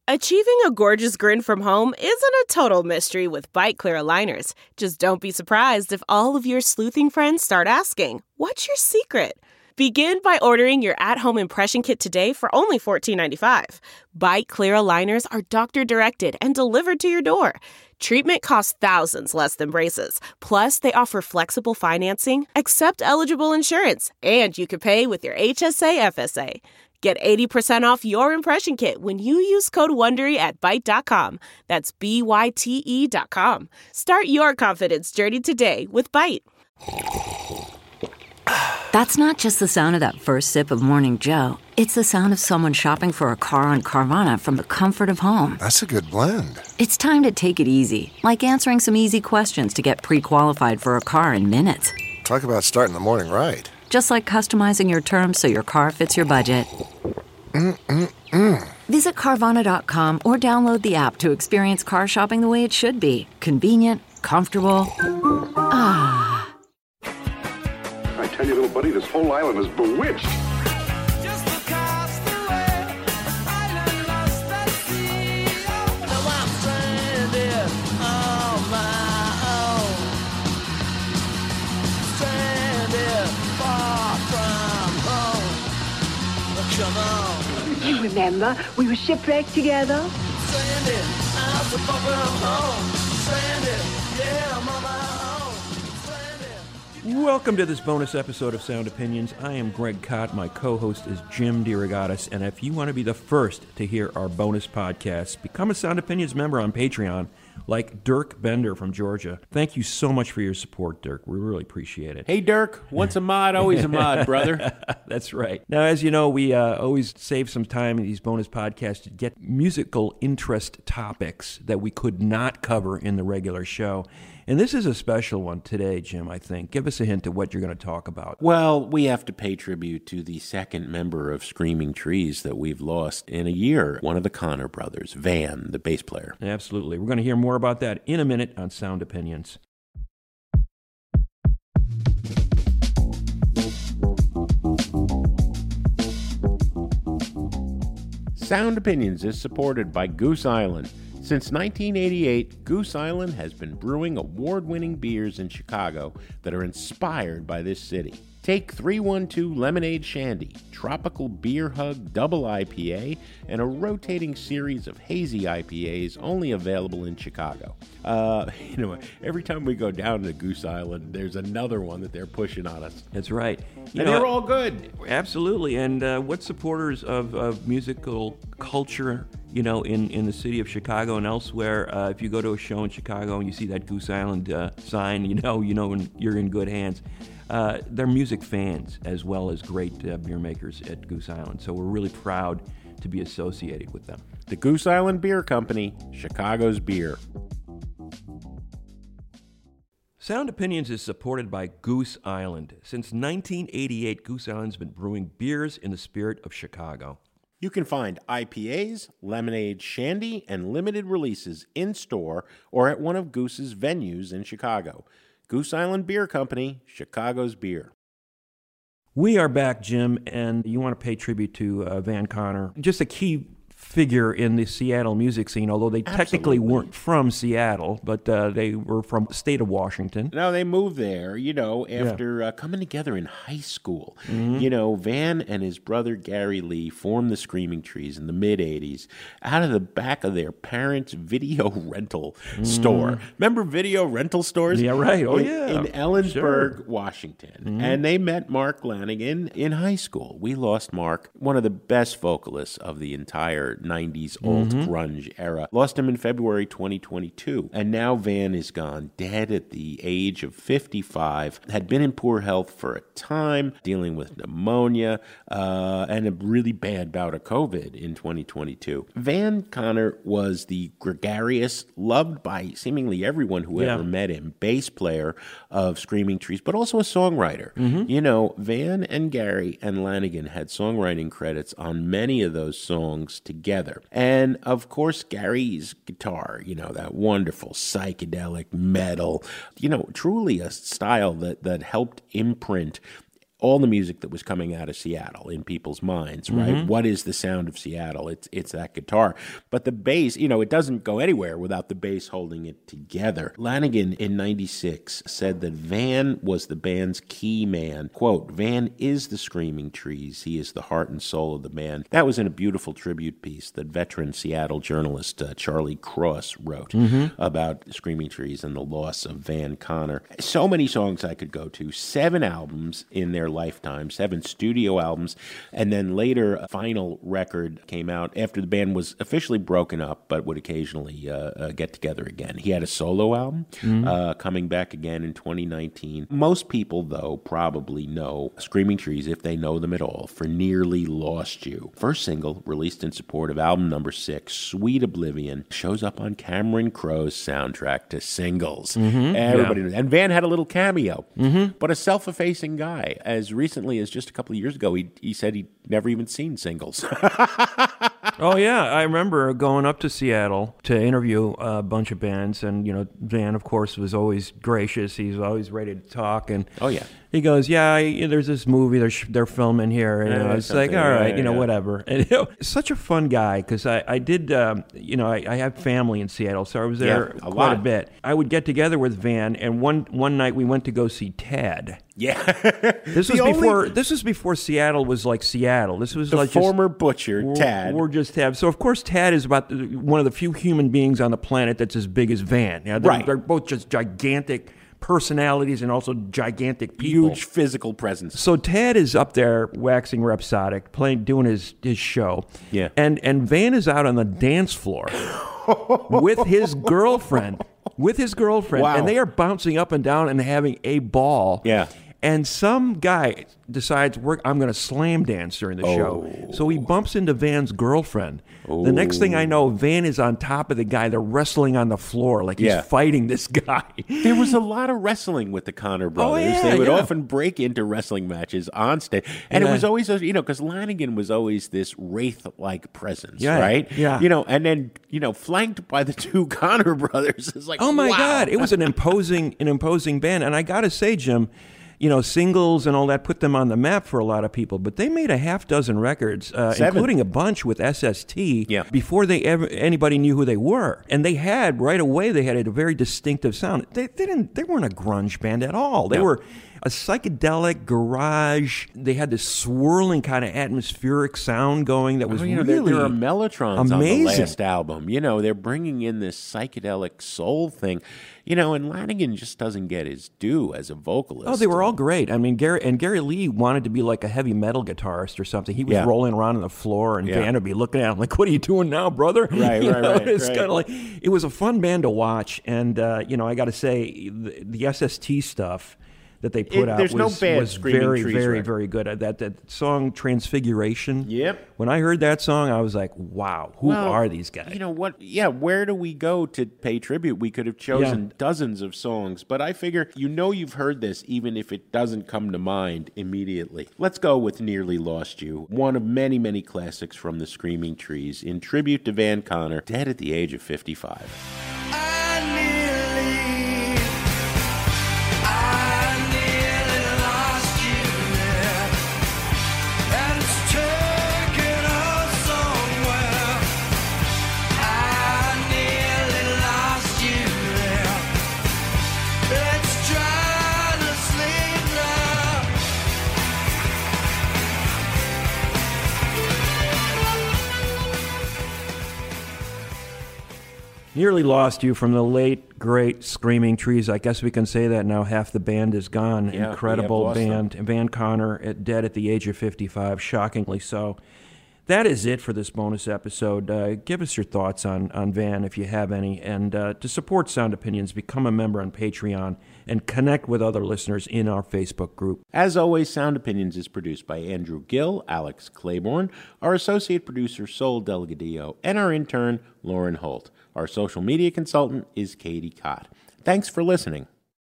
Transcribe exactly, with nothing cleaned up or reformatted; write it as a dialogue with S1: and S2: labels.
S1: Achieving a gorgeous grin from home isn't a total mystery with Byte Clear aligners. Just don't be surprised if all of your sleuthing friends start asking, "What's your secret?" Begin by ordering your at-home impression kit today for only fourteen ninety-five. Byte Clear aligners are doctor-directed and delivered to your door. Treatment costs thousands less than braces. Plus, they offer flexible financing, accept eligible insurance, and you can pay with your H S A F S A. Get eighty percent off your impression kit when you use code WONDERY at byte dot com. That's B Y T E dot com. Start your confidence journey today with Byte.
S2: That's not just the sound of that first sip of Morning Joe. It's the sound of someone shopping for a car on Carvana from the comfort of home.
S3: That's a good blend.
S2: It's time to take it easy, like answering some easy questions to get pre-qualified for a car in minutes.
S3: Talk about starting the morning right.
S2: Just like customizing your terms so your car fits your budget.
S3: Mm-mm-mm.
S2: Visit Carvana dot com or download the app to experience car shopping the way it should be. Convenient, comfortable. Ah.
S4: I tell you, little buddy, this whole island is bewitched.
S5: Just across the way, island lost at sea. Now I'm stranded on my own. Stranded far from home. Come on.
S6: You remember, we were shipwrecked together.
S5: Stranded out so far from home. Stranded, yeah, I'm on my own.
S7: Welcome to this bonus episode of Sound Opinions. I am Greg Kot. My co-host is Jim DeRogatis. And if you want to be the first to hear our bonus podcasts, become a Sound Opinions member on Patreon, like Dirk Bender from Georgia. Thank you so much for your support, Dirk. We really appreciate it.
S8: Hey, Dirk. Once a mod, always a mod, brother.
S7: That's right. Now, as you know, we uh, always save some time in these bonus podcasts to get musical interest topics that we could not cover in the regular show. And this is a special one today, Jim, I think. Give us a hint of what you're going to talk about.
S8: Well, we have to pay tribute to the second member of Screaming Trees that we've lost in a year, one of the Connor brothers, Van, the bass player.
S7: Absolutely. We're going to hear more about that in a minute on Sound Opinions.
S8: Sound Opinions is supported by Goose Island. Since nineteen eighty-eight, Goose Island has been brewing award-winning beers in Chicago that are inspired by this city. Take three one two Lemonade Shandy, Tropical Beer Hug Double I P A, and a rotating series of hazy I P As only available in Chicago. Uh, you know, every time we go down to Goose Island, there's another one that they're pushing on us.
S7: That's right. You
S8: and
S7: know,
S8: they're all good.
S7: Absolutely. And uh, what supporters of, of musical culture, you know, in, in the city of Chicago and elsewhere, uh, if you go to a show in Chicago and you see that Goose Island uh, sign, you know, you know when you're in good hands. Uh, they're music fans as well as great uh, beer makers at Goose Island. So we're really proud to be associated with them.
S8: The Goose Island Beer Company, Chicago's beer.
S7: Sound Opinions is supported by Goose Island. Since nineteen eighty-eight, Goose Island's been brewing beers in the spirit of Chicago.
S8: You can find I P As, lemonade, shandy, and limited releases in-store or at one of Goose's venues in Chicago. Goose Island Beer Company, Chicago's beer.
S7: We are back, Jim, and you want to pay tribute to uh, Van Connor. Just a key figure in the Seattle music scene, although they
S8: Absolutely.
S7: technically weren't from Seattle, but uh, they were from the state of Washington.
S8: No, they moved there, you know, after yeah. uh, coming together in high school. Mm-hmm. You know, Van and his brother Gary Lee formed the Screaming Trees in the mid-eighties out of the back of their parents' video rental mm-hmm. store. Remember video rental stores?
S7: Yeah, right. Oh,
S8: in,
S7: yeah.
S8: In Ellensburg,
S7: sure.
S8: Washington.
S7: Mm-hmm.
S8: And they met Mark Lanigan in high school. We lost Mark, one of the best vocalists of the entire nineties old mm-hmm. grunge era. Lost him in February twenty twenty-two. And now Van is gone, dead at the age of fifty-five. Had been in poor health for a time, dealing with pneumonia, uh, and a really bad bout of COVID in twenty twenty-two. Van Connor was the gregarious, loved by seemingly everyone who
S7: yeah.
S8: ever met him, bass player of Screaming Trees, but also a songwriter.
S7: Mm-hmm.
S8: You know, Van and Gary and Lanigan had songwriting credits on many of those songs together. And, of course, Gary's guitar, you know, that wonderful psychedelic metal, you know, truly a style that, that helped imprint all the music that was coming out of Seattle in people's minds, right? Mm-hmm. What is the sound of Seattle? It's it's that guitar. But the bass, you know, it doesn't go anywhere without the bass holding it together. Lanegan in ninety-six said that Van was the band's key man. Quote, Van is the Screaming Trees. He is the heart and soul of the band. That was in a beautiful tribute piece that veteran Seattle journalist uh, Charlie Cross wrote mm-hmm. about Screaming Trees and the loss of Van Conner. So many songs I could go to. Seven albums in their lifetime, seven studio albums, and then later a final record came out after the band was officially broken up, but would occasionally uh, uh, get together again. He had a solo album mm-hmm. uh, coming back again in twenty nineteen. Most people, though, probably know Screaming Trees, if they know them at all, for Nearly Lost You. First single, released in support of album number six, Sweet Oblivion, shows up on Cameron Crowe's soundtrack to Singles. Mm-hmm. Everybody yeah. knows. And Van had a little cameo, mm-hmm. but a self-effacing guy. As recently as just a couple of years ago, he, he said he'd never even seen Singles.
S7: Oh, yeah. I remember going up to Seattle to interview a bunch of bands, and, you know, Van, of course, was always gracious. He's always ready to talk, and
S8: oh, yeah.
S7: he goes, yeah, I, there's this movie they're, sh- they're filming here, and you know, it's like, all right, yeah, you know, yeah. whatever. And, you know, such a fun guy, because I, I did, um, you know, I, I have family in Seattle, so I was there yeah, a quite lot. a bit. I would get together with Van, and one, one night we went to go see Tad.
S8: Yeah.
S7: This was only, before This was before Seattle was like Seattle. This was
S8: the
S7: like
S8: former
S7: just,
S8: butcher,
S7: we're,
S8: Tad.
S7: We're just Tad. So, of course, Tad is about the, one of the few human beings on the planet that's as big as Van. You know, they're,
S8: right.
S7: they're both just gigantic personalities and also gigantic people.
S8: Huge physical presence.
S7: So Tad is up there waxing rhapsodic, playing, doing his, his show.
S8: Yeah.
S7: And, and Van is out on the dance floor with his girlfriend. With his girlfriend.
S8: Wow.
S7: And they are bouncing up and down and having a ball.
S8: Yeah.
S7: And some guy decides, We're, I'm going to slam dance during the
S8: oh.
S7: show. So he bumps into Van's girlfriend. Oh. The next thing I know, Van is on top of the guy. They're wrestling on the floor like he's
S8: yeah.
S7: fighting this guy.
S8: There was a lot of wrestling with the Conner brothers.
S7: Oh, yeah,
S8: they would
S7: yeah.
S8: often break into wrestling matches on stage. And
S7: yeah.
S8: it was always, you know, because Lanegan was always this wraith-like presence,
S7: yeah.
S8: right?
S7: Yeah.
S8: You know, and then, you know, flanked by the two Conner brothers. It's like,
S7: oh, my
S8: wow.
S7: God. It was an imposing, an imposing band. And I got to say, Jim, you know, Singles and all that put them on the map for a lot of people, but they made a half dozen records, uh, including a bunch with S S T,
S8: yeah.
S7: before they ever anybody knew who they were. And they had right away they had a very distinctive sound. They, they didn't they weren't a grunge band at all. They
S8: no.
S7: were a psychedelic garage. They had this swirling kind of atmospheric sound going that was
S8: oh, you know,
S7: really
S8: there, there are Mellotrons
S7: amazing.
S8: On the last album. You know, they're bringing in this psychedelic soul thing. You know, and Lanegan just doesn't get his due as a vocalist.
S7: Oh, they were all great. I mean, Gary and Gary Lee wanted to be like a heavy metal guitarist or something. He was
S8: yeah.
S7: rolling around on the floor, and
S8: yeah.
S7: Van would be looking at him like, "What are you doing now, brother?"
S8: Right,
S7: you
S8: right,
S7: know,
S8: right.
S7: It's
S8: right.
S7: kind of like it was a fun band to watch, and uh, you know, I got to say, the, the S S T stuff that they put
S8: it,
S7: out
S8: was,
S7: was,
S8: no bad
S7: was
S8: Screaming
S7: very,
S8: Trees
S7: very,
S8: record.
S7: very good. Uh, That that song Transfiguration.
S8: Yep.
S7: When I heard that song, I was like, "Wow, who
S8: well,
S7: are these guys?"
S8: You know what? Yeah, where do we go to pay tribute? We could have chosen
S7: Yeah.
S8: dozens of songs, but I figure you know you've heard this even if it doesn't come to mind immediately. Let's go with Nearly Lost You, one of many, many classics from the Screaming Trees, in tribute to Van Conner, dead at the age of fifty-five.
S7: Nearly Lost You from the late, great Screaming Trees. I guess we can say that now. Half the band is gone.
S8: Yeah,
S7: Incredible band. Them. Van Conner, at, dead at the age of fifty-five, shockingly so. That is it for this bonus episode. Uh, give us your thoughts on, on Van, if you have any. And uh, to support Sound Opinions, become a member on Patreon and connect with other listeners in our Facebook group.
S8: As always, Sound Opinions is produced by Andrew Gill, Alex Claiborne, our associate producer, Sol Delgadillo, and our intern, Lauren Holt. Our social media consultant is Katie Cott. Thanks for listening.